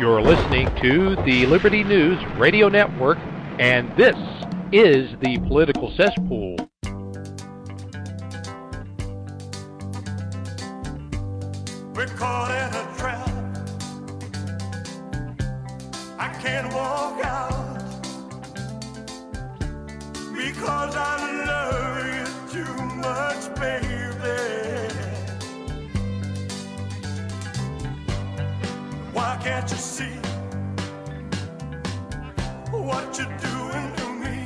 You're listening to the Liberty News Radio Network, and this is the Political Cesspool. We're caught in a trap. I can't walk out because I love you too much, baby. Why can't you see what you're doing to me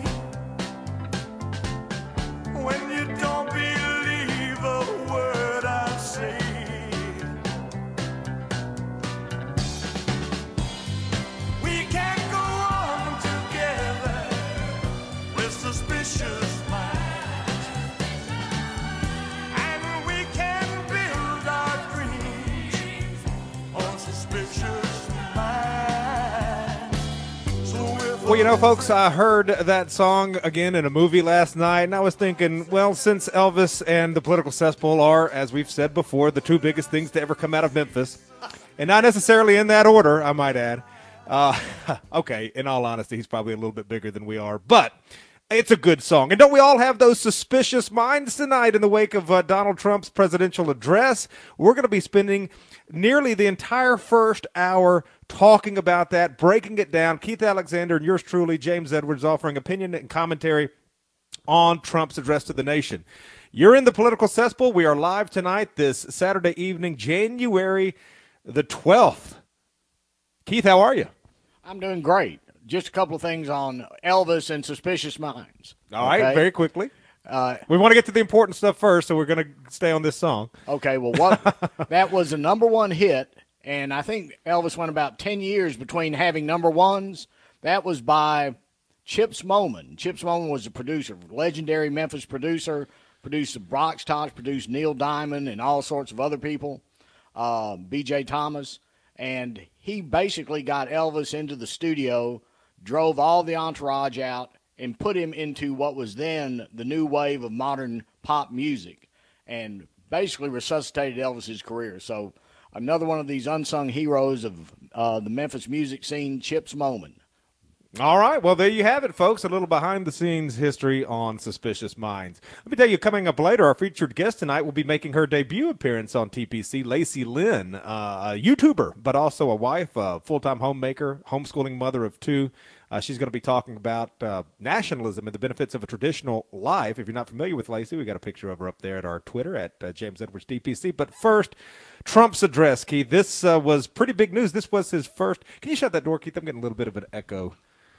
when you don't believe a word I say? We can't go on together with suspicious minds, and we can build our dreams on suspicious minds. So if Well, you know, folks, I heard that song again in a movie last night, and I was thinking, well, since Elvis and the Political Cesspool are, as we've said before, the two biggest things to ever come out of Memphis, and not necessarily in that order, I might add. Okay, in all honesty, he's probably a little bit bigger than we are, but it's a good song. And don't we all have those suspicious minds tonight in the wake of Donald Trump's presidential address? We're going to be spending nearly the entire first hour talking about that, breaking it down. Keith Alexander and yours truly, James Edwards, offering opinion and commentary on Trump's address to the nation. You're in the Political Cesspool. We are live tonight, this Saturday evening, January the 12th. Keith, how are you? I'm doing great. Just a couple of things on Elvis and Suspicious Minds. All right, Okay? very quickly. We want to get to the important stuff first, so we're going to stay on this song. Okay, well, that was a number one hit, and I think Elvis went about 10 years between having number ones. That was by Chips Moman. Chips Moman was a producer, legendary Memphis producer, produced the Brox Tots, produced Neil Diamond and all sorts of other people, B.J. Thomas, and he basically got Elvis into the studio, drove all the entourage out, and put him into what was then the new wave of modern pop music, and basically resuscitated Elvis's career. So another one of these unsung heroes of the Memphis music scene, Chips Moman. All right, well, there you have it, folks, a little behind-the-scenes history on Suspicious Minds. Let me tell you, coming up later, our featured guest tonight will be making her debut appearance on TPC, Lacey Lynn, a YouTuber, but also a wife, a full-time homemaker, homeschooling mother of two. She's going to be talking about nationalism and the benefits of a traditional life. If you're not familiar with Lacey, we got a picture of her up there at our Twitter at James Edwards DPC. But first, Trump's address, Keith. This was pretty big news. This was his first. Can you shut that door, Keith? I'm getting a little bit of an echo.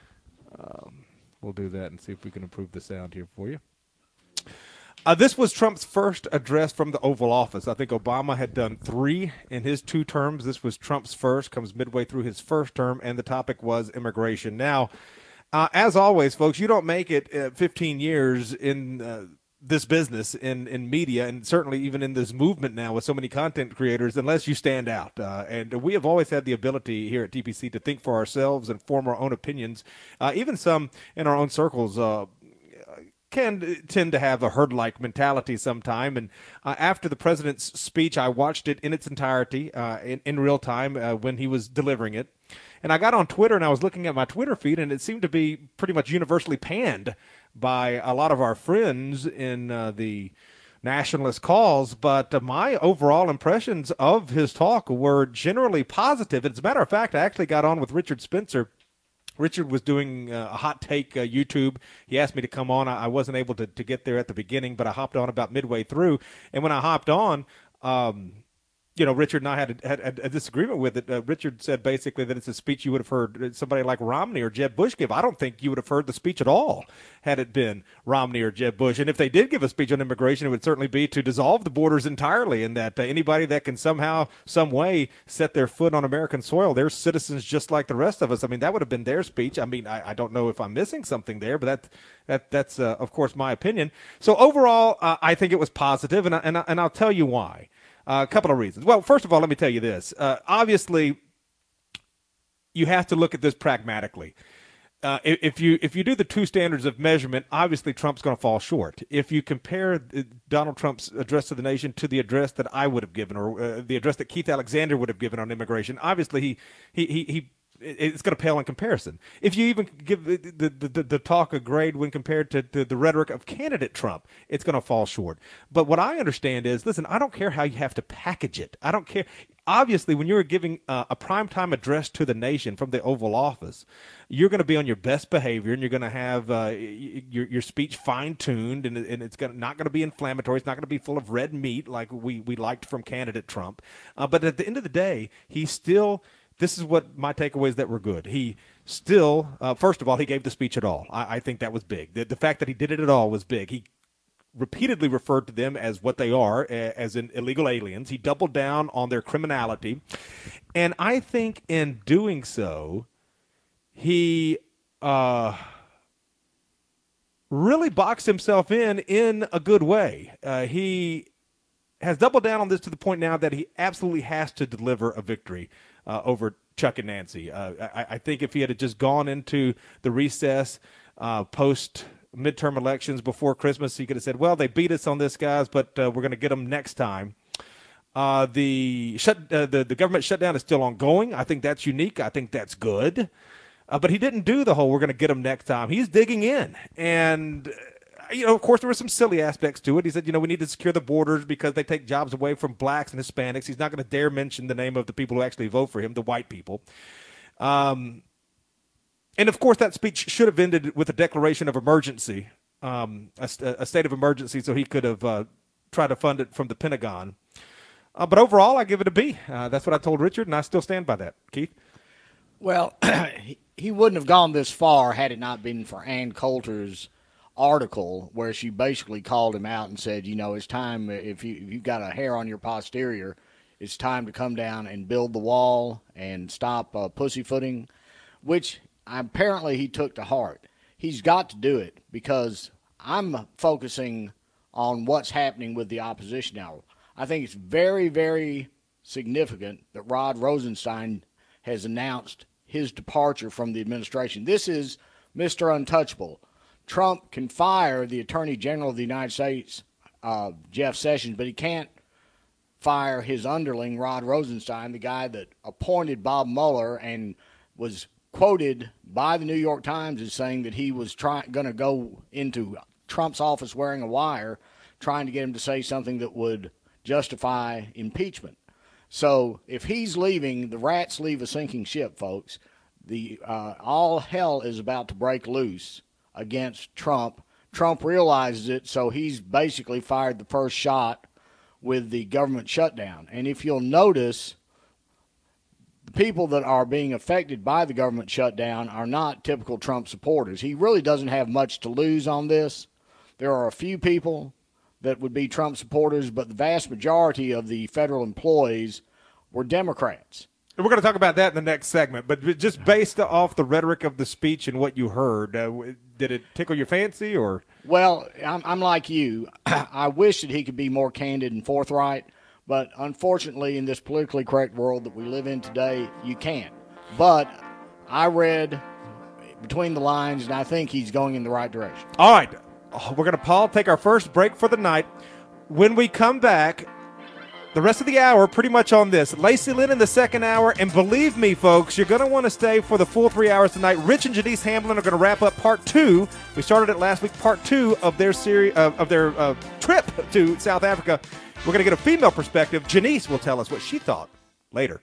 We'll do that and see if we can improve the sound here for you. This was Trump's first address from the Oval Office. I think Obama had done 3 in his 2 terms. This was Trump's first, comes midway through his first term, and the topic was immigration. Now, as always, folks, you don't make it 15 years in this business, in media, and certainly even in this movement now with so many content creators, unless you stand out. And we have always had the ability here at TPC to think for ourselves and form our own opinions. Even some in our own circles can tend to have a herd-like mentality sometime. And after the president's speech, I watched it in its entirety in real time when he was delivering it. And I got on Twitter, and I was looking at my Twitter feed, and it seemed to be pretty much universally panned by a lot of our friends in the nationalist cause. But my overall impressions of his talk were generally positive. As a matter of fact, I actually got on with Richard Spencer. Richard was doing a hot take YouTube. He asked me to come on. I wasn't able to get there at the beginning, but I hopped on about midway through. And when I hopped on, Richard and I had a disagreement with it. Richard said basically that it's a speech you would have heard somebody like Romney or Jeb Bush give. I don't think you would have heard the speech at all had it been Romney or Jeb Bush. And if they did give a speech on immigration, it would certainly be to dissolve the borders entirely, and that anybody that can somehow, some way set their foot on American soil, they're citizens just like the rest of us. I mean, that would have been their speech. I mean, I don't know if I'm missing something there, but that's of course, my opinion. So overall, I think it was positive, and I'll tell you why. A couple of reasons. Well, first of all, let me tell you this. Obviously, you have to look at this pragmatically. if you do the two standards of measurement, obviously Trump's going to fall short. If you compare Donald Trump's address to the nation to the address that I would have given, or the address that Keith Alexander would have given on immigration, obviously it's going to pale in comparison. If you even give the talk a grade when compared to the rhetoric of candidate Trump, it's going to fall short. But what I understand is, listen, I don't care how you have to package it. I don't care. Obviously, when you're giving a primetime address to the nation from the Oval Office, you're going to be on your best behavior, and you're going to have your speech fine-tuned, and it's not going to be inflammatory. It's not going to be full of red meat like we liked from candidate Trump. But at the end of the day, he's still – this is what my takeaway is, that we're good. He still, first of all, he gave the speech at all. I think that was big. The fact that he did it at all was big. He repeatedly referred to them as what they are, as in illegal aliens. He doubled down on their criminality. And I think in doing so, he really boxed himself in a good way. He has doubled down on this to the point now that he absolutely has to deliver a victory over Chuck and Nancy. I think if he had just gone into the recess post midterm elections before Christmas, he could have said, well, they beat us on this, guys, but we're going to get them next time. The government shutdown is still ongoing. I think that's unique. I think that's good. But he didn't do the whole we're going to get them next time. He's digging in. And of course, there were some silly aspects to it. He said, we need to secure the borders because they take jobs away from blacks and Hispanics. He's not going to dare mention the name of the people who actually vote for him, the white people. And, of course, that speech should have ended with a declaration of emergency, a state of emergency, so he could have tried to fund it from the Pentagon. But overall, I give it a B. That's what I told Richard, and I still stand by that. Keith? Well, he wouldn't have gone this far had it not been for Ann Coulter's article where she basically called him out and said, it's time, if you've got a hair on your posterior, it's time to come down and build the wall and stop pussyfooting, which apparently he took to heart. He's got to do it because I'm focusing on what's happening with the opposition now. I think it's very, very significant that Rod Rosenstein has announced his departure from the administration. This is Mr. Untouchable. Trump can fire the Attorney General of the United States, Jeff Sessions, but he can't fire his underling, Rod Rosenstein, the guy that appointed Bob Mueller and was quoted by the New York Times as saying that he was going to go into Trump's office wearing a wire, trying to get him to say something that would justify impeachment. So if he's leaving, the rats leave a sinking ship, folks. All hell is about to break loose against Trump. Trump realizes it, so he's basically fired the first shot with the government shutdown. And if you'll notice, the people that are being affected by the government shutdown are not typical Trump supporters. He really doesn't have much to lose on this. There are a few people that would be Trump supporters, but the vast majority of the federal employees were Democrats. We're going to talk about that in the next segment, but just based off the rhetoric of the speech and what you heard, did it tickle your fancy? Or? Well, I'm like you. I wish that he could be more candid and forthright, but unfortunately in this politically correct world that we live in today, you can't. But I read between the lines, and I think he's going in the right direction. All right. We're going to, take our first break for the night. When we come back, the rest of the hour, pretty much on this. Lacey Lynn in the second hour, and believe me, folks, you're going to want to stay for the full 3 hours tonight. Rich and Janice Hamlin are going to wrap up part 2. We started it last week, part 2 of their series of their trip to South Africa. We're going to get a female perspective. Janice will tell us what she thought later.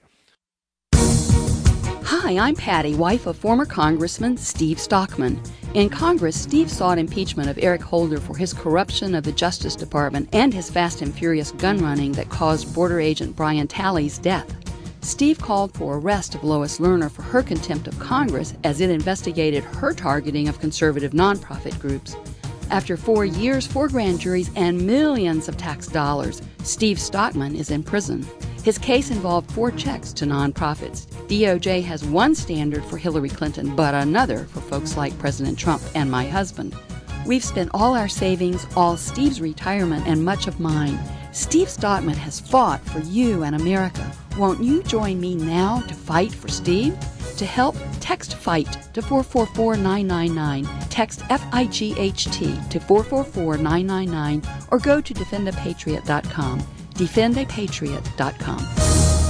Hi, I'm Patty, wife of former Congressman Steve Stockman. In Congress, Steve sought impeachment of Eric Holder for his corruption of the Justice Department and his fast and furious gun running that caused border agent Brian Talley's death. Steve called for arrest of Lois Lerner for her contempt of Congress as it investigated her targeting of conservative nonprofit groups. After 4 years, 4 grand juries, and millions of tax dollars, Steve Stockman is in prison. His case involved 4 checks to nonprofits. DOJ has one standard for Hillary Clinton, but another for folks like President Trump and my husband. We've spent all our savings, all Steve's retirement, and much of mine. Steve Stockman has fought for you and America. Won't you join me now to fight for Steve? To help, text FIGHT to 444999. Text FIGHT to 444999 or go to defendapatriot.com. defendapatriot.com.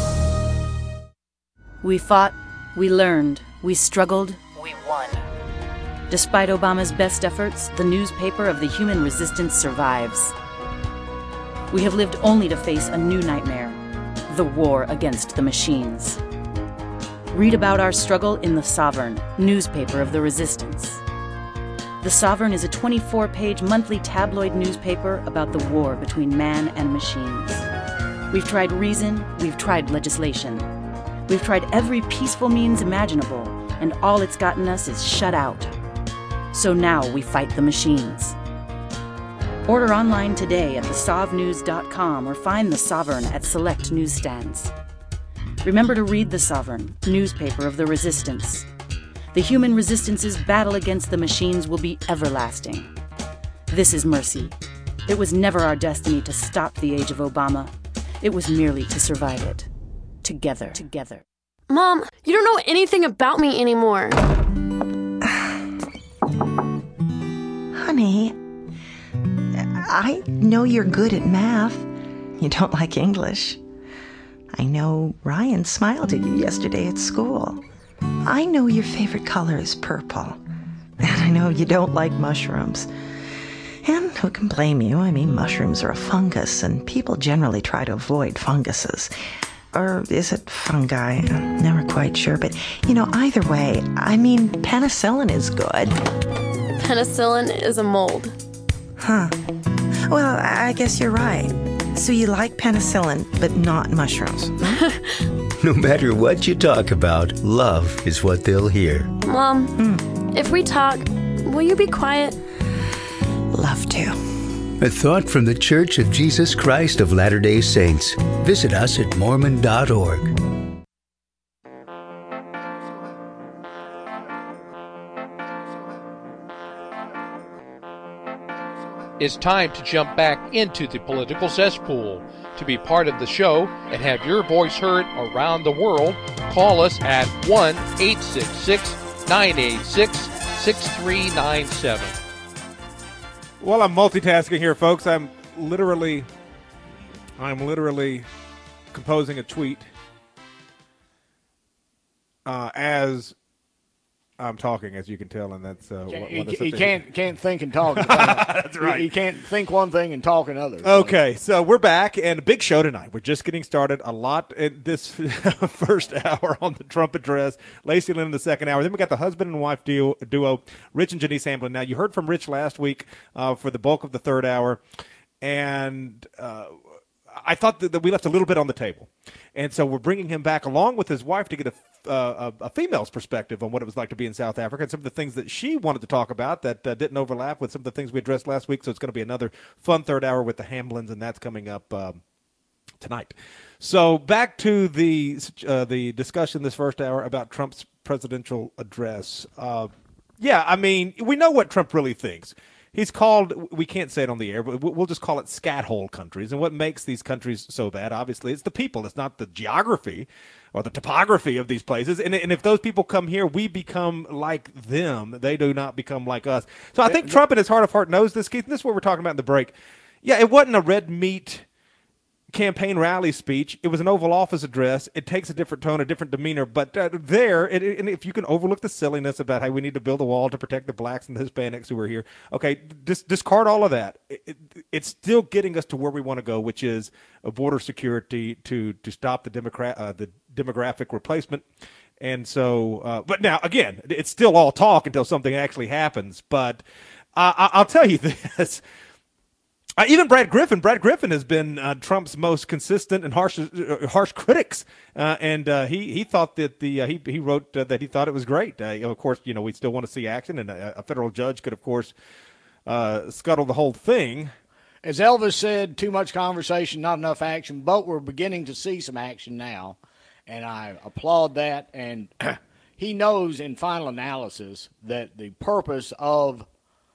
We fought, we learned, we struggled, we won. Despite Obama's best efforts, the newspaper of the human resistance survives. We have lived only to face a new nightmare, the war against the machines. Read about our struggle in The Sovereign, newspaper of the resistance. The Sovereign is a 24-page monthly tabloid newspaper about the war between man and machines. We've tried reason, we've tried legislation. We've tried every peaceful means imaginable, and all it's gotten us is shut out. So now we fight the machines. Order online today at thesovnews.com or find The Sovereign at select newsstands. Remember to read The Sovereign, newspaper of the resistance. The human resistance's battle against the machines will be everlasting. This is mercy. It was never our destiny to stop the age of Obama. It was merely to survive it. Together. Mom, you don't know anything about me anymore. Honey, I know you're good at math. You don't like English. I know Ryan smiled at you yesterday at school. I know your favorite color is purple. And I know you don't like mushrooms. And who can blame you? I mean, mushrooms are a fungus, and people generally try to avoid funguses. Or is it fungi? I'm never quite sure. But, either way, I mean, penicillin is good. Penicillin is a mold. Huh. Well, I guess you're right. So you like penicillin, but not mushrooms. No matter what you talk about, love is what they'll hear. Mom, if we talk, will you be quiet? Love to. A thought from the Church of Jesus Christ of Latter-day Saints. Visit us at Mormon.org. It's time to jump back into the political cesspool. To be part of the show and have your voice heard around the world, call us at 1-866-986-6397. Well, I'm multitasking here, folks. I'm literally composing a tweet as I'm talking, as you can tell, and that's he can't think and talk. That's right. He can't think one thing and talk another. Okay, so we're back, and a big show tonight. We're just getting started. A lot in this first hour on the Trump address. Lacey Lynn in the second hour. Then we got the husband and wife duo, Rich and Janice Hamblin. Now, you heard from Rich last week for the bulk of the third hour, and I thought that we left a little bit on the table. And so we're bringing him back along with his wife to get a female's perspective on what it was like to be in South Africa and some of the things that she wanted to talk about that didn't overlap with some of the things we addressed last week. So it's going to be another fun third hour with the Hamblins, and that's coming up tonight. So back to the discussion this first hour about Trump's presidential address. Yeah, I mean, we know what Trump really thinks. He's called, we can't say it on the air, but we'll just call it scat hole countries. And what makes these countries so bad, obviously, it's the people. It's not the geography or the topography of these places. And if those people come here, we become like them. They do not become like us. So I think Trump in his heart of heart knows this, Keith. And this is what we're talking about in the break. Yeah, it wasn't a red meat campaign rally speech. It was an Oval Office address. It takes a different tone, a different demeanor. But and if you can overlook the silliness about how we need to build a wall to protect the blacks and the Hispanics who are here, okay, discard all of that. It's still getting us to where we want to go, which is a border security to stop the demographic replacement. And so, but now, again, it's still all talk until something actually happens. But I'll tell you this. Even Brad Griffin has been Trump's most consistent and harsh critics, and he thought that he wrote that he thought it was great. Of course, we still want to see action, and a federal judge could, of course, scuttle the whole thing. As Elvis said, too much conversation, not enough action, but we're beginning to see some action now, and I applaud that. And he knows in final analysis that the purpose of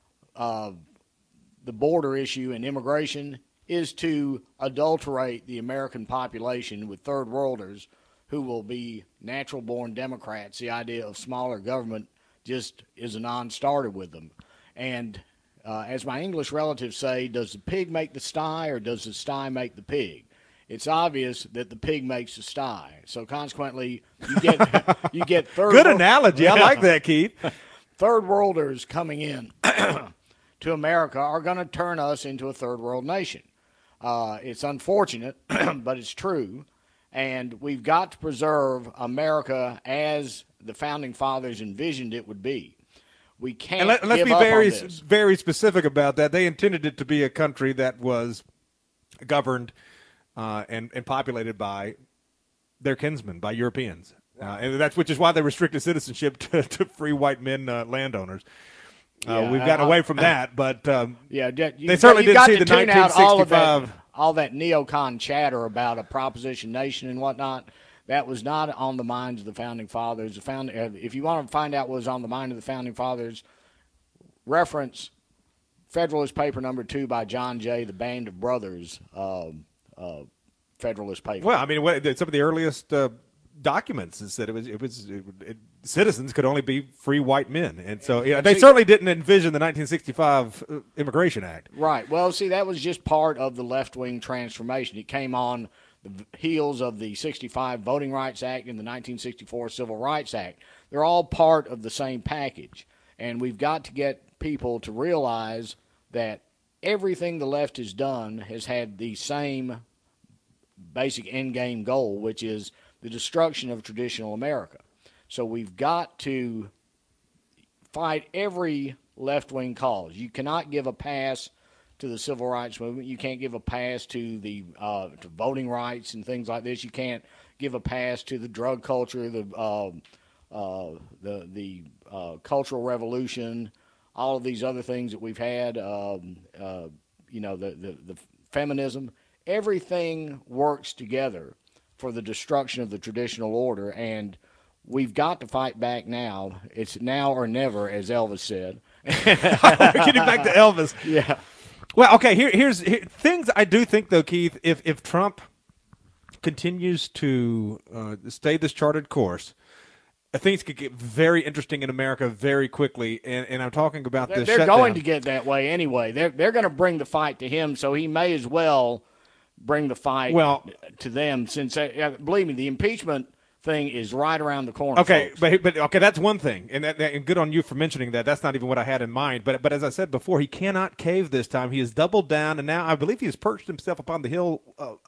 the border issue and immigration is to adulterate the American population with third worlders who will be natural-born Democrats. The idea of smaller government just is a non-starter with them. And as my English relatives say, does the pig make the sty or does the sty make the pig? It's obvious that the pig makes the sty. So consequently, you get third. Good analogy. I like that, Keith. Third worlders coming in to America are going to turn us into a third world nation. It's unfortunate, but it's true. And we've got to preserve America as the founding fathers envisioned it would be. We can't. And let's give be up very, on this. very specific about that. They intended it to be a country that was governed and populated by their kinsmen, by Europeans, and which is why they restricted citizenship to free white men landowners. We've gotten away from that, but they certainly didn't see the 1965. All that neocon chatter about a proposition nation and whatnot. That was not on the minds of the founding fathers. If you want to find out what was on the mind of the founding fathers, reference Federalist Paper No. 2 by John Jay, the Band of Brothers Federalist Paper. Well, I mean, some of the earliest documents is that citizens could only be free white men, and so they certainly didn't envision the 1965 Immigration Act. Right. Well, see, that was just part of the left-wing transformation. It came on the heels of the 65 Voting Rights Act and the 1964 Civil Rights Act. They're all part of the same package, and we've got to get people to realize that everything the left has done has had the same basic end-game goal, which is the destruction of traditional America. So we've got to fight every left-wing cause. You cannot give a pass to the civil rights movement. You can't give a pass to the to voting rights and things like this. You can't give a pass to the drug culture, the cultural revolution, all of these other things that we've had. The feminism. Everything works together for the destruction of the traditional order, and we've got to fight back now. It's now or never, as Elvis said. We're getting back to Elvis. Yeah. Well, okay, here's things I do think, though, Keith, if Trump continues to stay this charted course, things could get very interesting in America very quickly, and I'm talking about this They're shutdown. going to get that way anyway. They're going to bring the fight to him, so he may as well bring the fight to them, since, believe me, the impeachment thing is right around the corner. Okay, folks. but okay, that's one thing, and good on you for mentioning that. That's not even what I had in mind. But as I said before, he cannot cave this time. He has doubled down, and now I believe he has perched himself upon the hill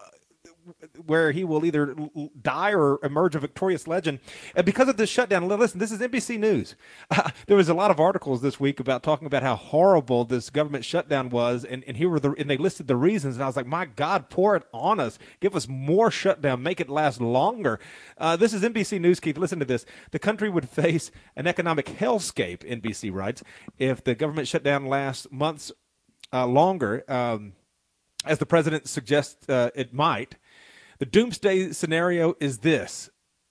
where he will either die or emerge a victorious legend. And because of this shutdown, listen, this is NBC News. There was a lot of articles this week about talking about how horrible this government shutdown was, and here were and they listed the reasons, and I was like, my God, pour it on us. Give us more shutdown. Make it last longer. This is NBC News, Keith. Listen to this. The country would face an economic hellscape, NBC writes, if the government shutdown lasts months longer, as the president suggests it might. The doomsday scenario is this.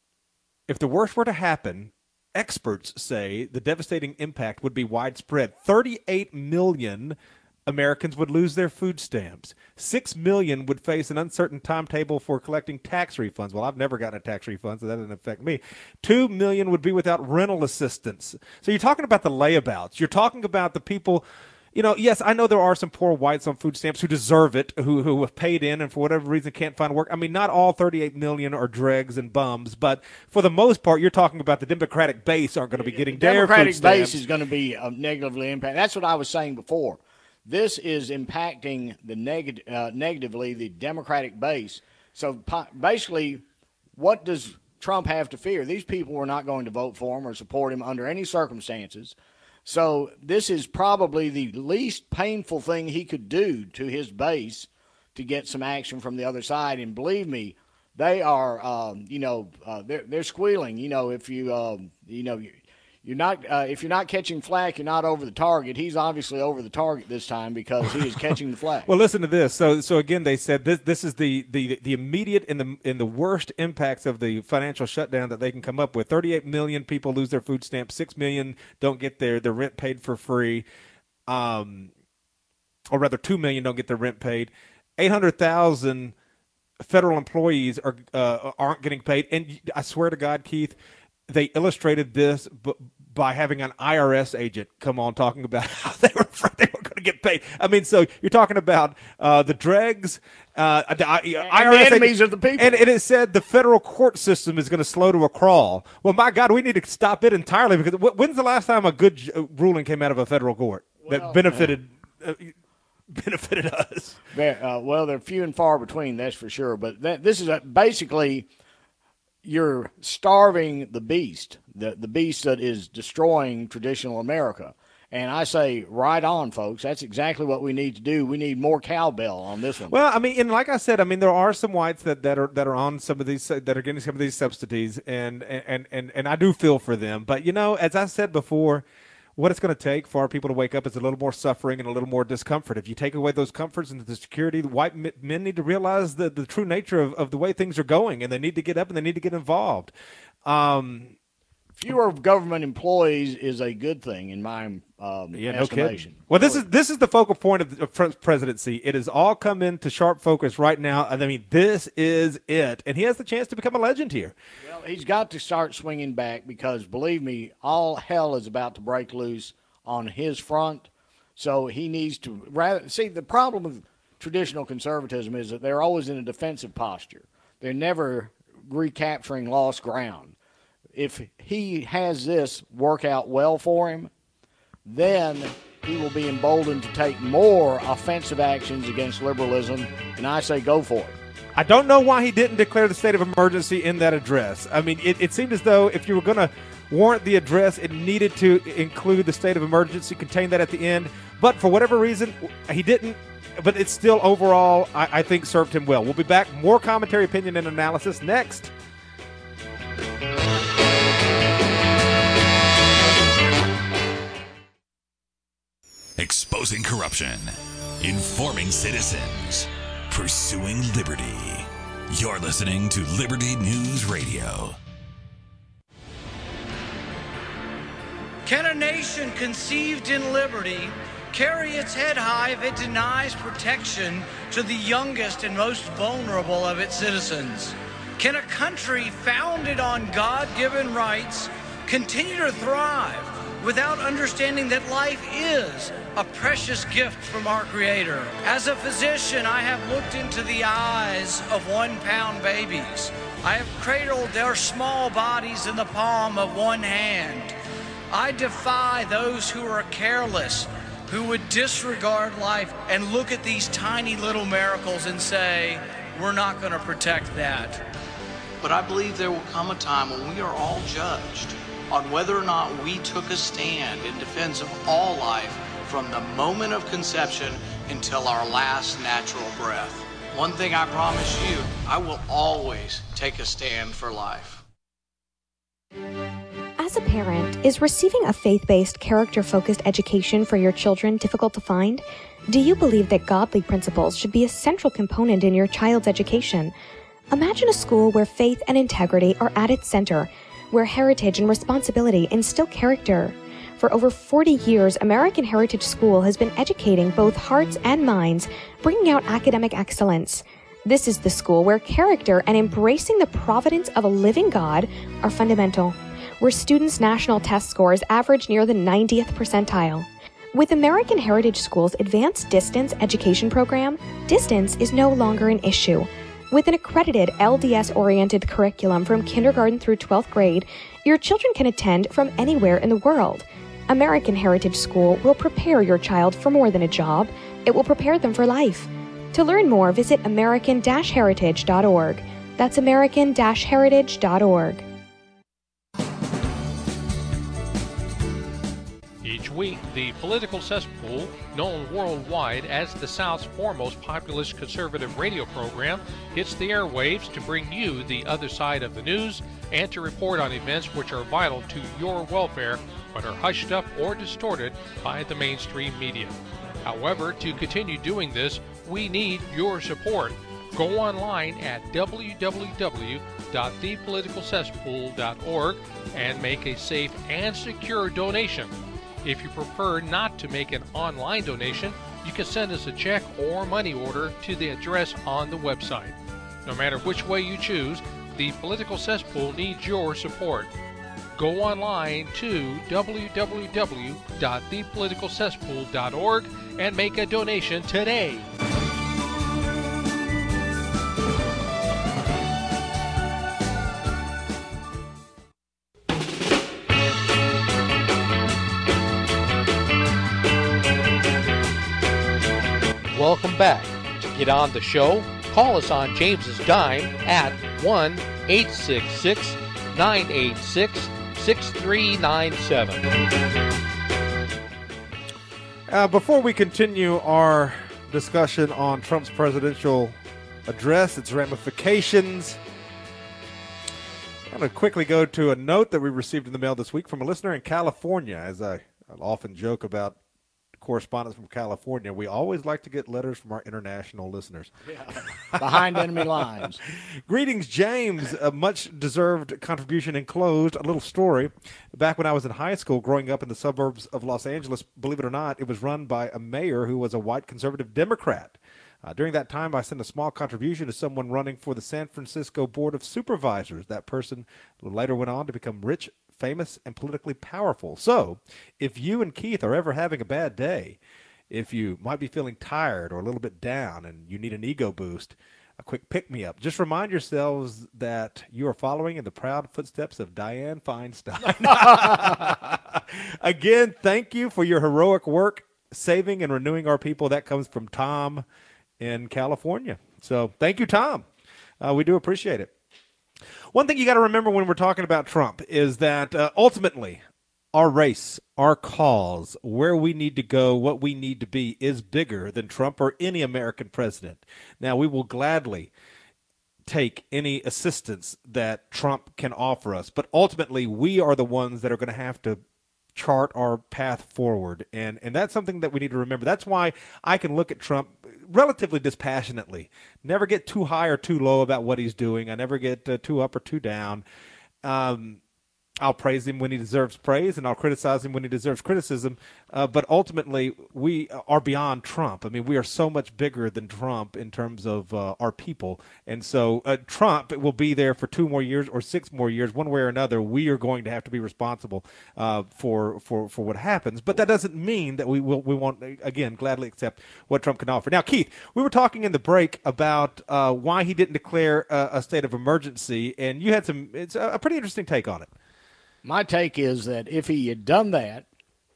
If the worst were to happen, experts say the devastating impact would be widespread. 38 million Americans would lose their food stamps. 6 million would face an uncertain timetable for collecting tax refunds. Well, I've never gotten a tax refund, so that doesn't affect me. 2 million would be without rental assistance. So you're talking about the layabouts. You're talking about the people. Yes, I know there are some poor whites on food stamps who deserve it, who have paid in and for whatever reason can't find work. I mean, not all 38 million are dregs and bums, but for the most part, you're talking about the Democratic base aren't going to be getting their food stamps. Democratic base is going to be negatively impacted. That's what I was saying before. This is impacting negatively the Democratic base. So basically, what does Trump have to fear? These people are not going to vote for him or support him under any circumstances. So this is probably the least painful thing he could do to his base to get some action from the other side. And believe me, they are, they're squealing. If you're not catching flack, you're not over the target. He's obviously over the target this time because he is catching the flack. Well, listen to this. So again, they said this is the immediate and the worst impacts of the financial shutdown that they can come up with. 38 million people lose their food stamps. 6 million don't get their rent paid for free, or rather 2 million don't get their rent paid. 800,000 federal employees aren't getting paid. And I swear to God, Keith, they illustrated this by having an IRS agent come on talking about how they were afraid they were going to get paid. I mean, so you're talking about the dregs, the IRS enemies of the people. And it said the federal court system is going to slow to a crawl. Well, my God, we need to stop it entirely, because when's the last time a good ruling came out of a federal court that benefited us? Well, they're few and far between, that's for sure. But this is basically you're starving the beast, the beast that is destroying traditional America. And I say, right on, folks. That's exactly what we need to do. We need more cowbell on this one. Well, I mean, and like I said, I mean, there are some whites that are on some of these, that are getting some of these subsidies, and I do feel for them. But, you know, as I said before, what it's going to take for our people to wake up is a little more suffering and a little more discomfort. If you take away those comforts and the security, the white men need to realize the true nature of the way things are going, and they need to get up and they need to get involved. Fewer government employees is a good thing in my estimation. Well, this is the focal point of the presidency. It has all come into sharp focus right now. I mean, this is it, and he has the chance to become a legend here. Well, he's got to start swinging back, because, believe me, all hell is about to break loose on his front. So he needs to see. The problem with traditional conservatism is that they're always in a defensive posture. They're never recapturing lost ground. If he has this work out well for him, then he will be emboldened to take more offensive actions against liberalism, and I say go for it. I don't know why he didn't declare the state of emergency in that address. I mean, it seemed as though if you were going to warrant the address, it needed to include the state of emergency, contain that at the end. But for whatever reason, he didn't. But it's still overall, I think, served him well. We'll be back. More commentary, opinion, and analysis next. Exposing corruption, informing citizens, pursuing liberty. You're listening to Liberty News Radio. Can a nation conceived in liberty carry its head high if it denies protection to the youngest and most vulnerable of its citizens? Can a country founded on God-given rights continue to thrive without understanding that life is a precious gift from our Creator? As a physician, I have looked into the eyes of 1-pound babies. I have cradled their small bodies in the palm of one hand. I defy those who are careless, who would disregard life and look at these tiny little miracles and say, we're not going to protect that. But I believe there will come a time when we are all judged on whether or not we took a stand in defense of all life from the moment of conception until our last natural breath. One thing I promise you, I will always take a stand for life. As a parent, is receiving a faith-based, character-focused education for your children difficult to find? Do you believe that godly principles should be a central component in your child's education? Imagine a school where faith and integrity are at its center, where heritage and responsibility instill character. For over 40 years, American Heritage School has been educating both hearts and minds, bringing out academic excellence. This is the school where character and embracing the providence of a living God are fundamental, where students' national test scores average near the 90th percentile. With American Heritage School's advanced distance education program, distance is no longer an issue. With an accredited LDS-oriented curriculum from kindergarten through 12th grade, your children can attend from anywhere in the world. American Heritage School will prepare your child for more than a job. It will prepare them for life. To learn more, visit american-heritage.org. That's american-heritage.org. Each week, the Political Cesspool, known worldwide as the South's foremost populist conservative radio program, hits the airwaves to bring you the other side of the news and to report on events which are vital to your welfare but are hushed up or distorted by the mainstream media. However, to continue doing this, we need your support. Go online at www.thepoliticalcesspool.org and make a safe and secure donation. If you prefer not to make an online donation, you can send us a check or money order to the address on the website. No matter which way you choose, the Political Cesspool needs your support. Go online to www.thepoliticalcesspool.org and make a donation today. Welcome back. To get on the show, call us on James's Dime at 1-866-986-6397. Before we continue our discussion on Trump's presidential address, its ramifications, I'm going to quickly go to a note that we received in the mail this week from a listener in California. As I'll often joke about correspondence from California, we always like to get letters from our international listeners. Yeah. Behind enemy lines. Greetings, James. A much-deserved contribution enclosed. A little story. Back when I was in high school, growing up in the suburbs of Los Angeles, believe it or not, it was run by a mayor who was a white conservative Democrat. During that time, I sent a small contribution to someone running for the San Francisco Board of Supervisors. That person later went on to become rich, famous, and politically powerful. So, if you and Keith are ever having a bad day, if you might be feeling tired or a little bit down and you need an ego boost, a quick pick-me-up, just remind yourselves that you are following in the proud footsteps of Dianne Feinstein. Again, thank you for your heroic work saving and renewing our people. That comes from Tom in California. So, thank you, Tom. We do appreciate it. One thing you got to remember when we're talking about Trump is that ultimately our race, our cause, where we need to go, what we need to be is bigger than Trump or any American president. Now, we will gladly take any assistance that Trump can offer us, but ultimately we are the ones that are going to have to chart our path forward, and that's something that we need to remember. That's why I can look at Trump relatively dispassionately, never get too high or too low about what he's doing. I never get too up or too down. I'll praise him when he deserves praise, and I'll criticize him when he deserves criticism. But ultimately, we are beyond Trump. I mean, we are so much bigger than Trump in terms of our people. And so Trump will be there for 2 more years or 6 more years. One way or another, we are going to have to be responsible for what happens. But that doesn't mean that we won't, again, gladly accept what Trump can offer. Now, Keith, we were talking in the break about why he didn't declare a state of emergency, and you had it's a pretty interesting take on it. My take is that if he had done that,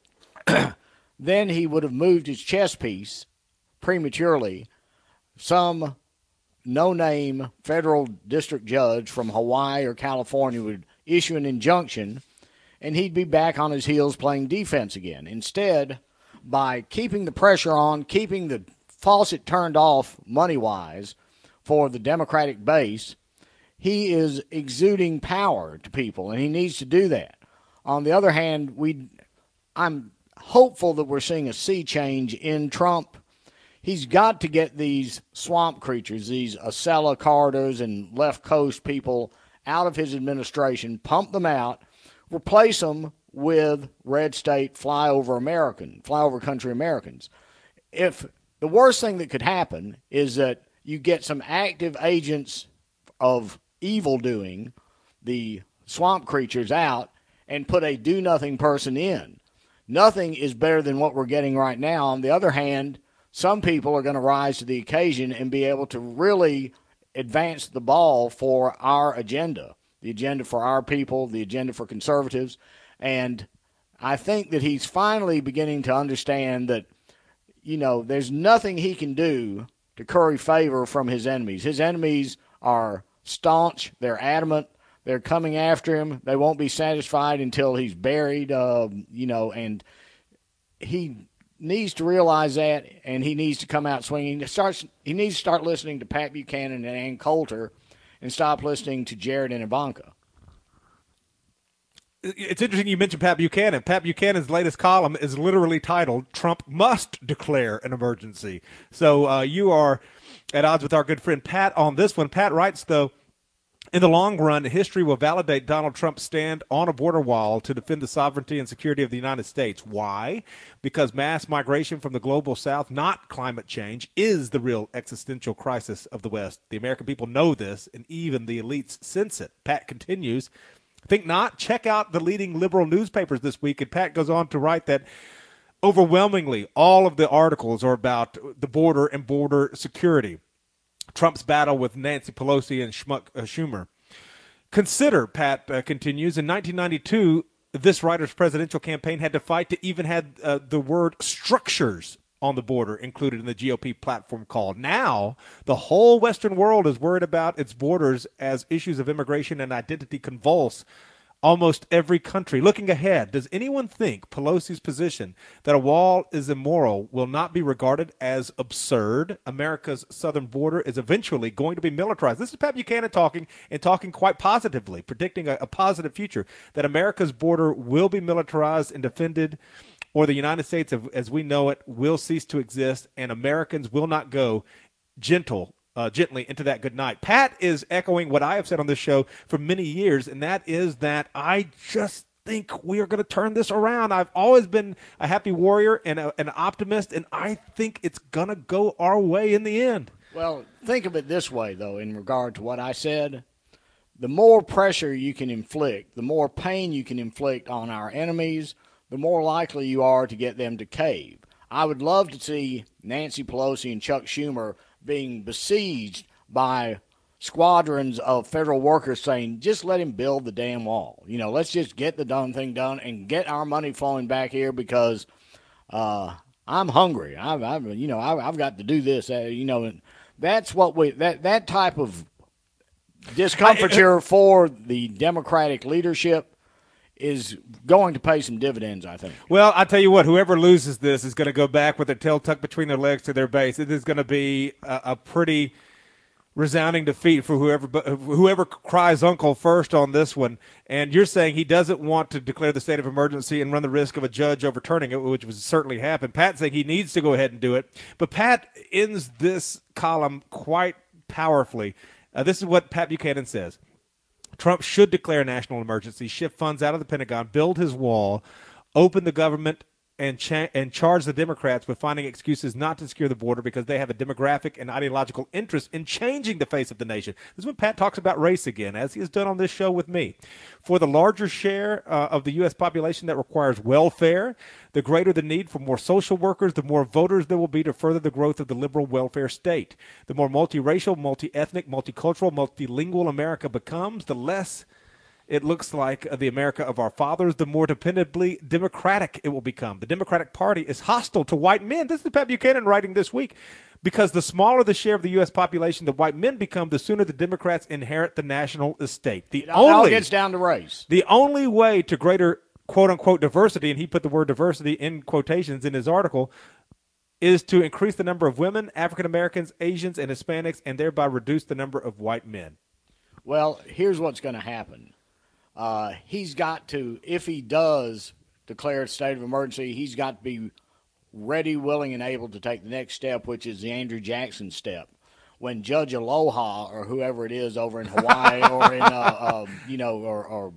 then he would have moved his chess piece prematurely. Some no-name federal district judge from Hawaii or California would issue an injunction, and he'd be back on his heels playing defense again. Instead, by keeping the pressure on, keeping the faucet turned off money-wise for the Democratic base, he is exuding power to people, and he needs to do that. On the other hand, I'm hopeful that we're seeing a sea change in Trump. He's got to get these swamp creatures, these Acela Carters and left coast people out of his administration, pump them out, replace them with red state flyover country Americans. If the worst thing that could happen is that you get some active agents of evil doing, the swamp creatures, out and put a do-nothing person in. Nothing is better than what we're getting right now. On the other hand, some people are going to rise to the occasion and be able to really advance the ball for our agenda, the agenda for our people, the agenda for conservatives. And I think that he's finally beginning to understand that, there's nothing he can do to curry favor from his enemies. His enemies are staunch, they're adamant, they're coming after him. They won't be satisfied until he's buried, and he needs to realize that, and he needs to come out swinging. He needs to start listening to Pat Buchanan and Ann Coulter and stop listening to Jared and Ivanka. It's interesting you mentioned Pat Buchanan. Pat Buchanan's latest column is literally titled, "Trump Must Declare an Emergency." So you are at odds with our good friend Pat on this one. Pat writes, though, In the long run, history will validate Donald Trump's stand on a border wall to defend the sovereignty and security of the United States. Why? Because mass migration from the global south, not climate change, is the real existential crisis of the West. The American people know this, and even the elites sense it. Pat continues, think not? Check out the leading liberal newspapers this week, and Pat goes on to write that overwhelmingly all of the articles are about the border and border security. Trump's battle with Nancy Pelosi and Schumer. Consider, Pat continues, in 1992, this writer's presidential campaign had to fight to even have the word structures on the border included in the GOP platform call. Now, the whole Western world is worried about its borders as issues of immigration and identity convulse almost every country. Looking ahead, does anyone think Pelosi's position that a wall is immoral will not be regarded as absurd? America's southern border is eventually going to be militarized. This is Pat Buchanan talking quite positively, predicting a positive future, that America's border will be militarized and defended, or the United States as we know it will cease to exist, and Americans will not go gently into that good night. Pat is echoing what I have said on this show for many years, and that is that I just think we are going to turn this around. I've always been a happy warrior and an optimist, and I think it's going to go our way in the end. Well, think of it this way, though, in regard to what I said. The more pressure you can inflict, the more pain you can inflict on our enemies, the more likely you are to get them to cave. I would love to see Nancy Pelosi and Chuck Schumer being besieged by squadrons of federal workers saying, just let him build the damn wall. Let's just get the damn thing done and get our money flowing back here because I'm hungry. I've got to do this. And that's what that type of discomfiture for the Democratic leadership is going to pay some dividends, I think. Well, I tell you what, whoever loses this is going to go back with their tail tucked between their legs to their base. It is going to be a pretty resounding defeat for whoever cries uncle first on this one. And you're saying he doesn't want to declare the state of emergency and run the risk of a judge overturning it, which would certainly happen. Pat's saying he needs to go ahead and do it. But Pat ends this column quite powerfully. This is what Pat Buchanan says. Trump should declare a national emergency, shift funds out of the Pentagon, build his wall, open the government, and charge the Democrats with finding excuses not to secure the border because they have a demographic and ideological interest in changing the face of the nation. This is when Pat talks about race again, as he has done on this show with me. For the larger share of the U.S. population that requires welfare, the greater the need for more social workers, the more voters there will be to further the growth of the liberal welfare state. The more multiracial, multi-ethnic, multicultural, multilingual America becomes, the less it looks like the America of our fathers, the more dependably democratic it will become. The Democratic Party is hostile to white men. This is Pat Buchanan writing this week. Because the smaller the share of the U.S. population that white men become, the sooner the Democrats inherit the national estate. It all gets down to race. The only way to greater quote-unquote diversity, and he put the word diversity in quotations in his article, is to increase the number of women, African Americans, Asians, and Hispanics, and thereby reduce the number of white men. Well, here's what's going to happen. He's got to, if he does declare a state of emergency, he's got to be ready, willing, and able to take the next step, which is the Andrew Jackson step. When Judge Aloha or whoever it is over in Hawaii or in, or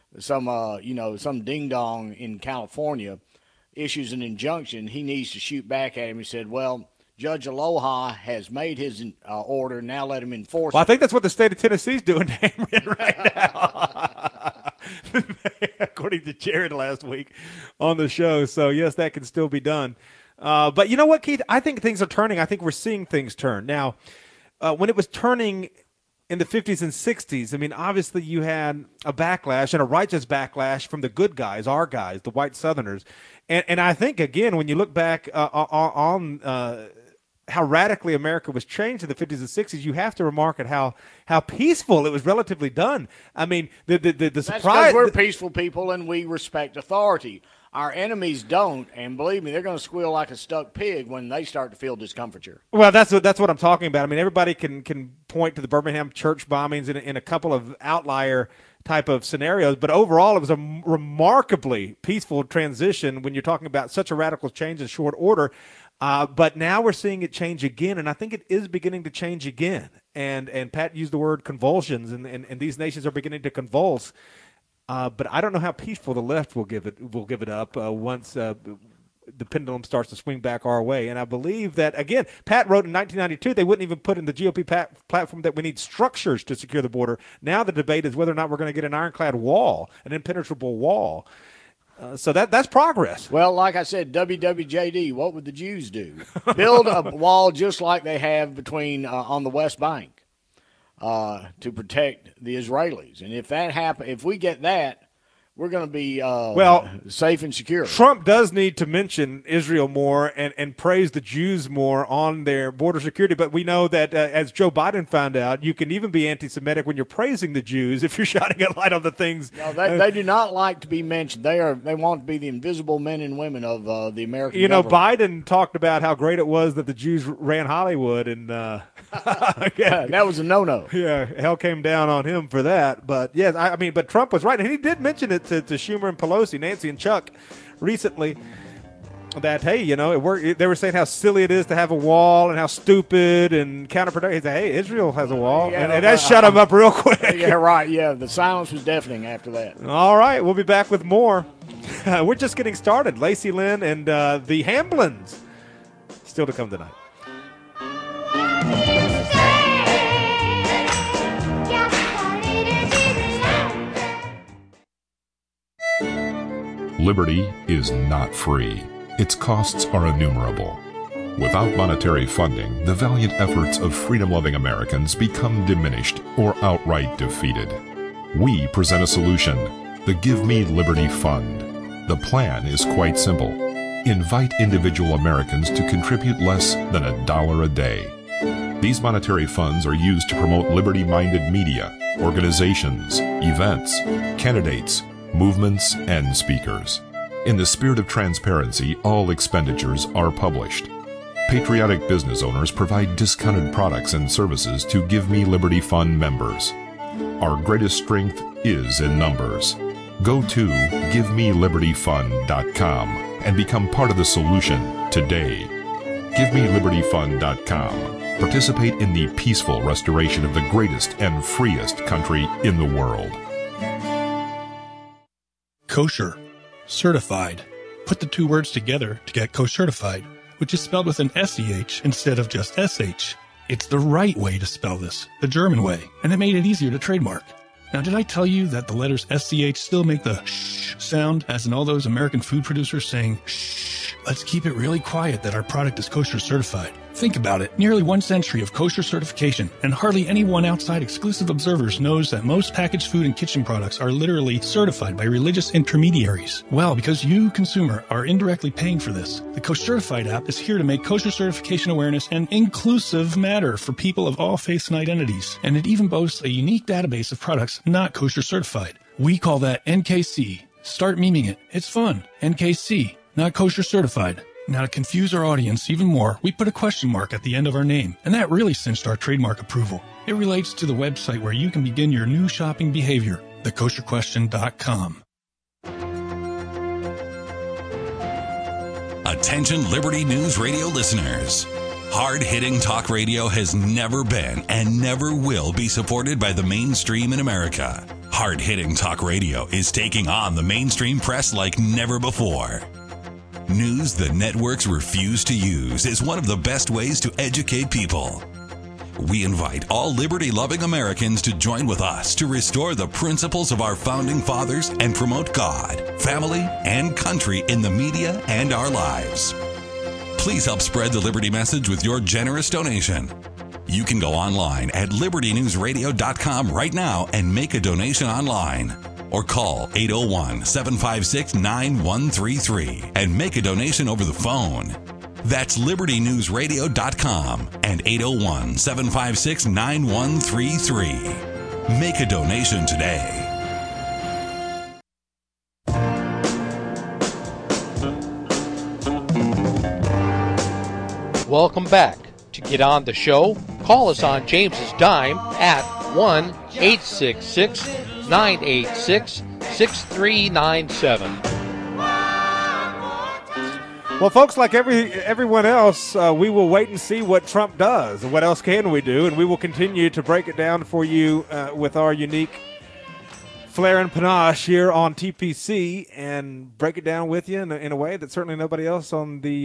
some ding dong in California issues an injunction, he needs to shoot back at him. He said, well, Judge Aloha has made his order. Now let him enforce it. I think that's what the state of Tennessee is doing right now, according to Jared last week on the show. So, yes, that can still be done. But you know what, Keith? I think things are turning. I think we're seeing things turn. Now, when it was turning in the 50s and 60s, I mean, obviously you had a backlash and a righteous backlash from the good guys, our guys, the white Southerners. And I think, again, when you look back on how radically America was changed in the 50s and 60s, you have to remark at how peaceful it was relatively done. I mean, the surprise. That's because we're peaceful people and we respect authority. Our enemies don't, and believe me, they're going to squeal like a stuck pig when they start to feel discomfiture. Well, that's what I'm talking about. I mean, everybody can point to the Birmingham church bombings in a couple of outlier type of scenarios, but overall it was a remarkably peaceful transition when you're talking about such a radical change in short order. But now we're seeing it change again, and I think it is beginning to change again. and Pat used the word convulsions, and these nations are beginning to convulse. But I don't know how peaceful the left will give it up once the pendulum starts to swing back our way. And I believe that, again, Pat wrote in 1992 they wouldn't even put in the GOP platform that we need structures to secure the border. Now the debate is whether or not we're going to get an ironclad wall, an impenetrable wall. So that's progress. Well, like I said, WWJD, what would the Jews do? Build a wall just like they have between on the West Bank to protect the Israelis. And if that happen, if we get that, we're going to be safe and secure. Trump does need to mention Israel more and praise the Jews more on their border security. But we know that, as Joe Biden found out, you can even be anti-Semitic when you're praising the Jews if you're shining a light on the things. No, they do not like to be mentioned. They want to be the invisible men and women of the American government. Biden talked about how great it was that the Jews ran Hollywood. And that was a no-no. Yeah, hell came down on him for that. But, yes, but Trump was right. And he did mention it to Schumer and Pelosi, Nancy and Chuck, recently, that, hey, it worked. They were saying how silly it is to have a wall and how stupid and counterproductive. He said, hey, Israel has a wall. And that shut him up real quick. Yeah, right. Yeah, the silence was deafening after that. All right, we'll be back with more. We're just getting started. Lacey Lynn and the Hamblins still to come tonight. Liberty is not free. Its costs are innumerable. Without monetary funding, the valiant efforts of freedom-loving Americans become diminished or outright defeated. We present a solution, the Give Me Liberty Fund. The plan is quite simple. Invite individual Americans to contribute less than $1 a day. These monetary funds are used to promote liberty-minded media, organizations, events, candidates, movements, and speakers. In the spirit of transparency, all expenditures are published. Patriotic business owners provide discounted products and services to Give Me Liberty Fund members. Our greatest strength is in numbers. Go to GiveMeLibertyFund.com and become part of the solution today. GiveMeLibertyFund.com. Participate in the peaceful restoration of the greatest and freest country in the world. Kosher. Certified. Put the two words together to get co-certified, which is spelled with an S-E-H instead of just S-H. It's the right way to spell this, the German way, and it made it easier to trademark. Now, did I tell you that the letters S-C-H still make the sh sound, as in all those American food producers saying, shh, let's keep it really quiet that our product is kosher certified. Think about it. Nearly 1 century of kosher certification, and hardly anyone outside exclusive observers knows that most packaged food and kitchen products are literally certified by religious intermediaries. Well, because you, consumer, are indirectly paying for this, the Kosher-Certified app is here to make kosher certification awareness an inclusive matter for people of all faiths and identities. And it even boasts a unique database of products not kosher certified. We call that NKC. Start memeing it. It's fun. NKC, not kosher certified. Now, to confuse our audience even more, we put a question mark at the end of our name, and that really cinched our trademark approval. It relates to the website where you can begin your new shopping behavior, thekosherquestion.com. Attention Liberty News Radio listeners. Hard-hitting talk radio has never been and never will be supported by the mainstream in America. Hard-hitting talk radio is taking on the mainstream press like never before. News the networks refuse to use is one of the best ways to educate people. We invite all liberty-loving Americans to join with us to restore the principles of our founding fathers and promote God, family, and country in the media and our lives. Please help spread the Liberty message with your generous donation. You can go online at libertynewsradio.com right now and make a donation online. Or call 801-756-9133 and make a donation over the phone. That's libertynewsradio.com and 801-756-9133. Make a donation today. Welcome back. To get on the show, call us on James's Dime at 1-866-986-6397. Well, folks, like everyone else, we will wait and see what Trump does. What else can we do? And we will continue to break it down for you with our unique flair and panache here on TPC, and break it down with you in a way that certainly nobody else on the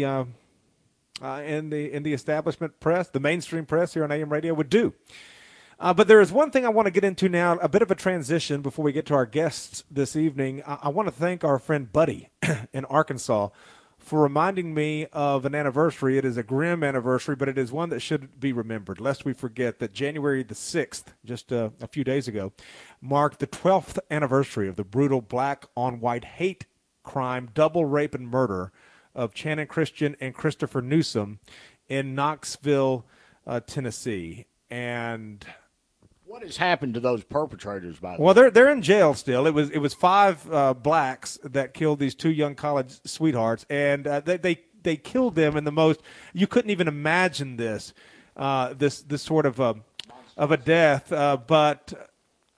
in the establishment press, the mainstream press here on AM radio would do. But there is one thing I want to get into now, a bit of a transition before we get to our guests this evening. I want to thank our friend Buddy in Arkansas for reminding me of an anniversary. It is a grim anniversary, but it is one that should be remembered, lest we forget that January the 6th, just a few days ago, marked the 12th anniversary of the brutal black-on-white hate crime, double rape and murder of Channon Christian and Christopher Newsom in Knoxville, Tennessee. And what has happened to those perpetrators, by the way? Well, they're in jail still. It was 5 blacks that killed these 2 young college sweethearts, and they killed them in the most, you couldn't even imagine this sort of a death. But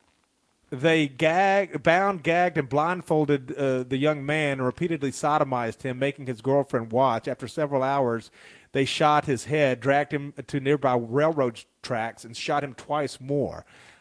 they bound, gagged, and blindfolded the young man and repeatedly sodomized him, making his girlfriend watch. After several hours, they shot his head, dragged him to nearby railroad tracks, and shot him twice more.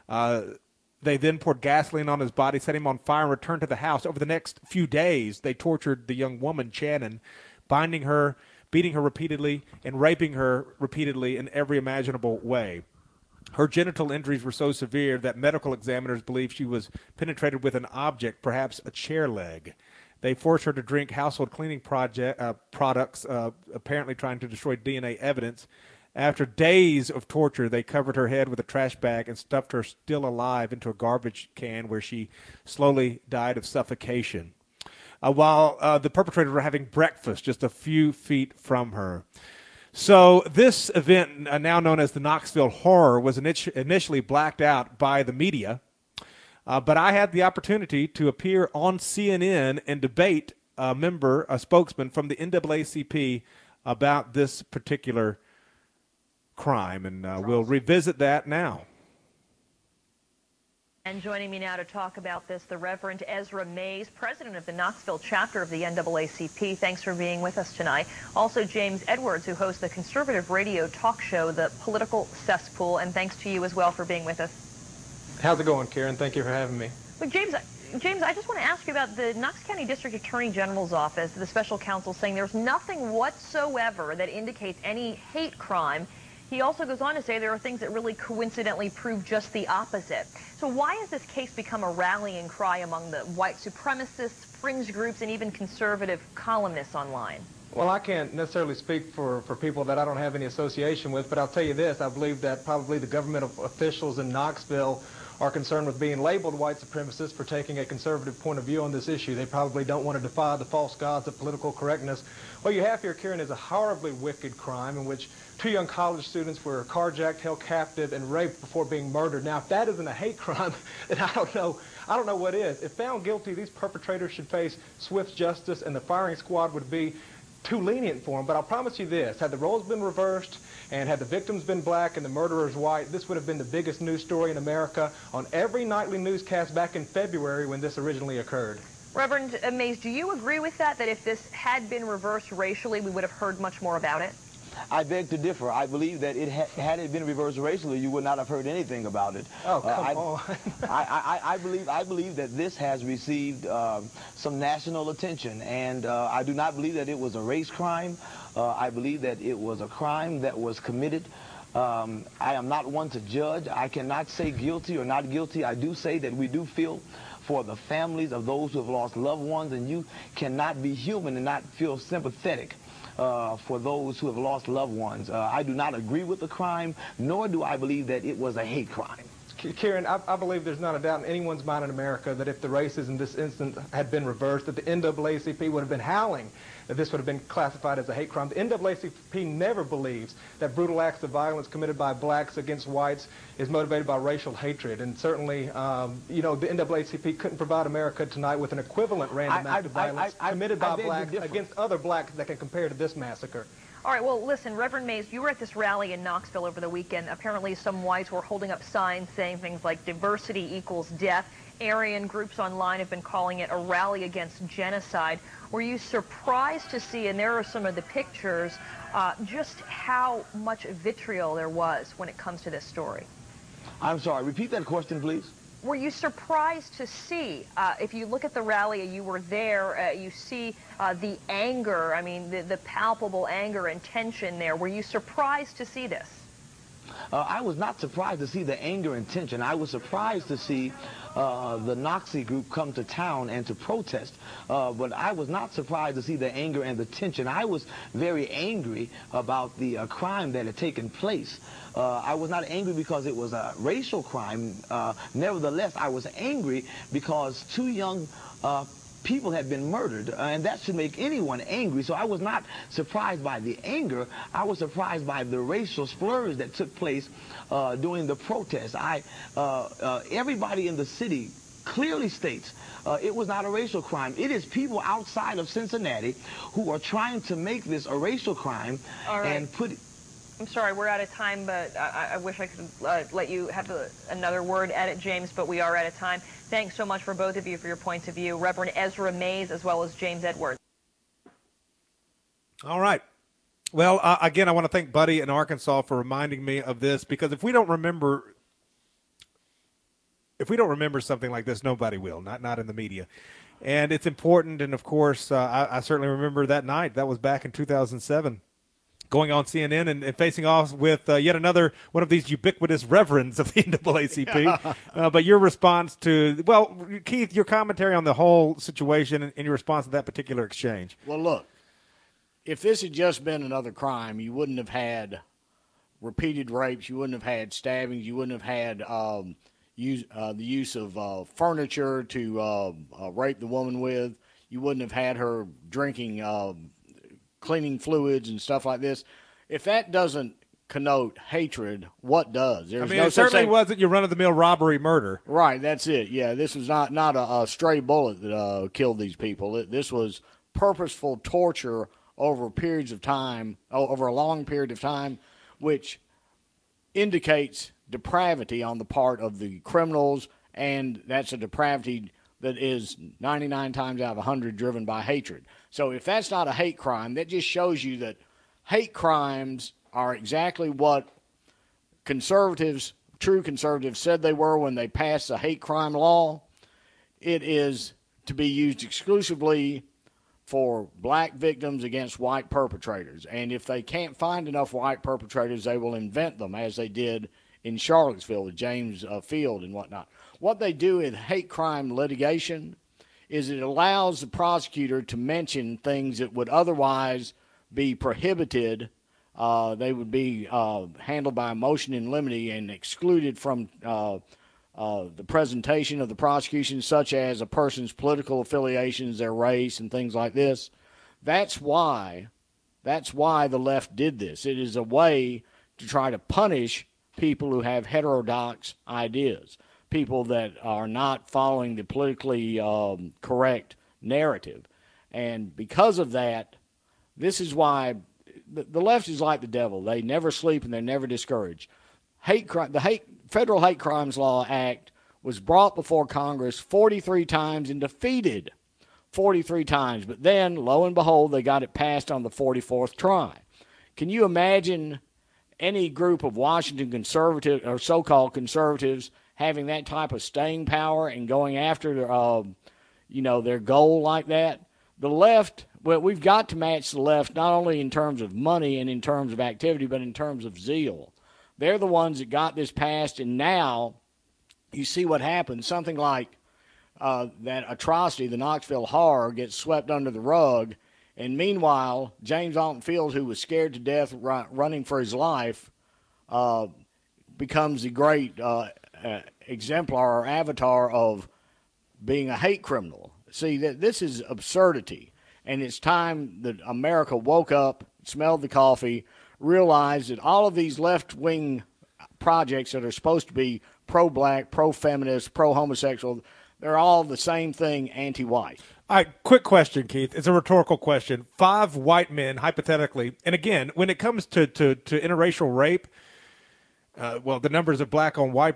They then poured gasoline on his body, set him on fire, and returned to the house. Over the next few days, they tortured the young woman, Channon, binding her, beating her repeatedly, and raping her repeatedly in every imaginable way. Her genital injuries were so severe that medical examiners believe she was penetrated with an object, perhaps a chair leg. They forced her to drink household cleaning products, apparently trying to destroy DNA evidence. After days of torture, they covered her head with a trash bag and stuffed her still alive into a garbage can where she slowly died of suffocation, while the perpetrators were having breakfast just a few feet from her. So this event, now known as the Knoxville Horror, was initially blacked out by the media. But I had the opportunity to appear on CNN and debate a spokesman from the NAACP about this particular crime, and we'll revisit that now. And joining me now to talk about this, the Reverend Ezra Mays, president of the Knoxville chapter of the NAACP. Thanks for being with us tonight. Also, James Edwards, who hosts the conservative radio talk show, The Political Cesspool, and thanks to you as well for being with us. How's it going, Karen? Thank you for having me. But James, I just want to ask you about the Knox County District Attorney General's office, the special counsel, saying there's nothing whatsoever that indicates any hate crime. He also goes on to say there are things that really coincidentally prove just the opposite. So why has this case become a rallying cry among the white supremacists, fringe groups, and even conservative columnists online? Well, I can't necessarily speak for people that I don't have any association with, but I'll tell you this. I believe that probably the government officials in Knoxville are concerned with being labeled white supremacists for taking a conservative point of view on this issue. They probably don't want to defy the false gods of political correctness. What you have here, Karen, is a horribly wicked crime in which 2 young college students were carjacked, held captive, and raped before being murdered. Now, if that isn't a hate crime, then I don't know what is. If found guilty, these perpetrators should face swift justice, and the firing squad would be too lenient for them. But I'll promise you this, had the roles been reversed and had the victims been black and the murderers white, this would have been the biggest news story in America on every nightly newscast back in February when this originally occurred. Reverend Mays, do you agree with that if this had been reversed racially, we would have heard much more about it? I beg to differ. I believe that had it been reversed racially, you would not have heard anything about it. Oh, come on. I believe that this has received some national attention, and I do not believe that it was a race crime. I believe that it was a crime that was committed. I am not one to judge. I cannot say guilty or not guilty. I do say that we do feel for the families of those who have lost loved ones, and you cannot be human and not feel sympathetic for those who have lost loved ones. I do not agree with the crime, nor do I believe that it was a hate crime. Karen, I believe there's not a doubt in anyone's mind in America that if the races in this instance had been reversed, that the NAACP would have been howling that this would have been classified as a hate crime. The NAACP never believes that brutal acts of violence committed by blacks against whites is motivated by racial hatred. And certainly, you know, the NAACP couldn't provide America tonight with an equivalent random act of violence committed by blacks against other blacks that can compare to this massacre. All right, well, listen, Reverend Mays, you were at this rally in Knoxville over the weekend. Apparently some whites were holding up signs saying things like diversity equals death, Aryan groups online have been calling it a rally against genocide. Were you surprised to see, and there are some of the pictures, just how much vitriol there was when it comes to this story? I'm sorry, repeat that question, please. Were you surprised to see, if you look at the rally, you were there, you see the anger, I mean, the palpable anger and tension there. Were you surprised to see this? I was not surprised to see the anger and tension. I was surprised to see the Nazi group come to town and to protest. But I was not surprised to see the anger and the tension. I was very angry about the crime that had taken place. I was not angry because it was a racial crime. Nevertheless, I was angry because 2 young people had been murdered, and that should make anyone angry. So I was not surprised by the anger. I was surprised by the racial slurs that took place during the protest. Everybody in the city clearly states it was not a racial crime. It is people outside of Cincinnati who are trying to make this a racial crime and put it. I'm sorry, we're out of time, but I wish I could let you have another word at it, James, but we are out of time. Thanks so much for both of you for your points of view. Reverend Ezra Mays as well as James Edwards. All right. Well, again, I want to thank Buddy in Arkansas for reminding me of this, because if we don't remember something like this, nobody will, not in the media. And it's important, and of course, I certainly remember that night. That was back in 2007. Going on CNN and facing off with yet another one of these ubiquitous reverends of the NAACP. But your response to, well, Keith, your commentary on the whole situation and your response to that particular exchange. Well, look, if this had just been another crime, you wouldn't have had repeated rapes, you wouldn't have had stabbings, you wouldn't have had the use of furniture to rape the woman with. You wouldn't have had her drinking cleaning fluids and stuff like this. If that doesn't connote hatred, what does? It certainly wasn't your run-of-the-mill robbery murder. Right, that's it. Yeah, this was not a stray bullet that killed these people. This was purposeful torture over periods of time, over a long period of time, which indicates depravity on the part of the criminals, and that's a depravity that is 99 times out of 100 driven by hatred. So if that's not a hate crime, that just shows you that hate crimes are exactly what conservatives, true conservatives, said they were when they passed the hate crime law. It is to be used exclusively for black victims against white perpetrators. And if they can't find enough white perpetrators, they will invent them, as they did in Charlottesville with James Field and whatnot. What they do in hate crime litigation is it allows the prosecutor to mention things that would otherwise be prohibited. They would be handled by a motion in limine and excluded from the presentation of the prosecution, such as a person's political affiliations, their race, and things like this. That's why the left did this. It is a way to try to punish people who have heterodox ideas, people that are not following the politically correct narrative. And because of that, this is why the left is like the devil. They never sleep and they're never discouraged. The Federal Hate Crimes Law Act was brought before Congress 43 times and defeated 43 times. But then, lo and behold, they got it passed on the 44th try. Can you imagine any group of Washington conservatives or so-called conservatives having that type of staying power and going after their goal like that? The left, well, we've got to match the left not only in terms of money and in terms of activity, but in terms of zeal. They're the ones that got this passed, and now you see what happens. Something like that atrocity, the Knoxville horror, gets swept under the rug. And meanwhile, James Alton Field, who was scared to death running for his life, becomes the great exemplar or avatar of being a hate criminal. See, this is absurdity. And it's time that America woke up, smelled the coffee, realized that all of these left-wing projects that are supposed to be pro-black, pro-feminist, pro-homosexual, they're all the same thing, anti-white. All right, quick question, Keith. It's a rhetorical question. 5 white men, hypothetically, and again, when it comes to interracial rape, the numbers of black on white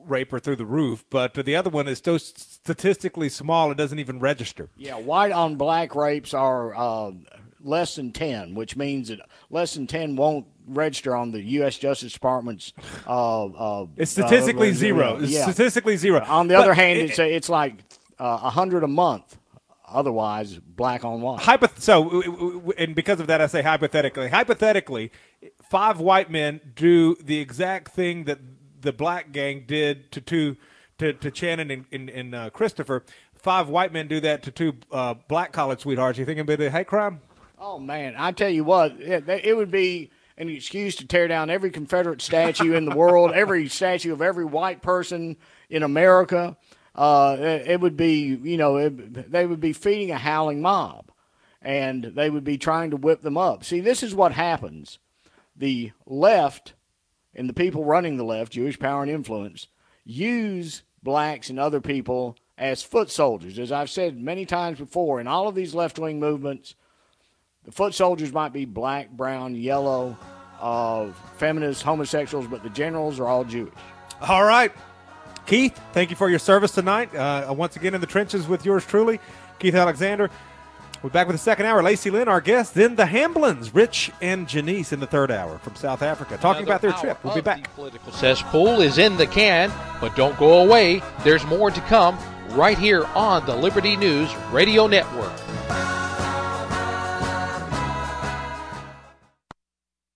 rape are through the roof, but the other one is so statistically small it doesn't even register. Yeah, white on black rapes are less than 10, which means that less than 10 won't register on the U.S. Justice Department's. It's statistically zero. It's statistically zero. On the other hand, it's like 100 a month. Otherwise, black on white. And because of that, I say hypothetically. Hypothetically, 5 white men do the exact thing that the black gang did to Shannon and Christopher. 5 white men do that to 2 black college sweethearts. You think it'd be a hate crime? Oh, man. I tell you what, it would be an excuse to tear down every Confederate statue in the world, every statue of every white person in America. It would be, they would be feeding a howling mob, and they would be trying to whip them up. See, this is what happens. The left and the people running the left, Jewish power and influence, use blacks and other people as foot soldiers. As I've said many times before, in all of these left-wing movements, the foot soldiers might be black, brown, yellow, feminists, homosexuals, but the generals are all Jewish. All right. Keith, thank you for your service tonight. Once again in the trenches with yours truly, Keith Alexander. We're back with the second hour. Lacey Lynn, our guest. Then the Hamblins, Rich and Janice in the third hour from South Africa, talking about their trip. We'll be back. The political cesspool is in the can, but don't go away. There's more to come right here on the Liberty News Radio Network.